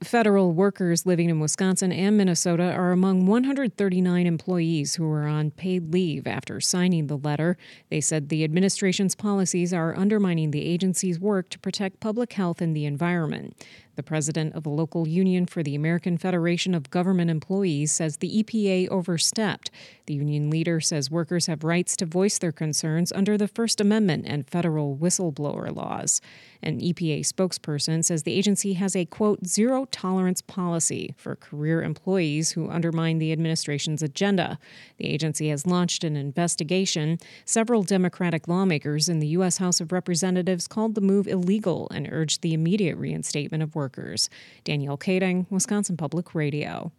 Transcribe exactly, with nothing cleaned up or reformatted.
Federal workers living in Wisconsin and Minnesota are among one hundred thirty-nine employees who are on paid leave after signing the letter. They said the administration's policies are undermining the agency's work to protect public health and the environment. The president of the local union for the American Federation of Government Employees says the E P A overstepped. The union leader says workers have rights to voice their concerns under the First Amendment and federal whistleblower laws. An E P A spokesperson says the agency has a, quote, zero-tolerance policy for career employees who undermine the administration's agenda. The agency has launched an investigation. Several Democratic lawmakers in the U S House of Representatives called the move illegal and urged the immediate reinstatement of workers. Danielle Kading, Wisconsin Public Radio.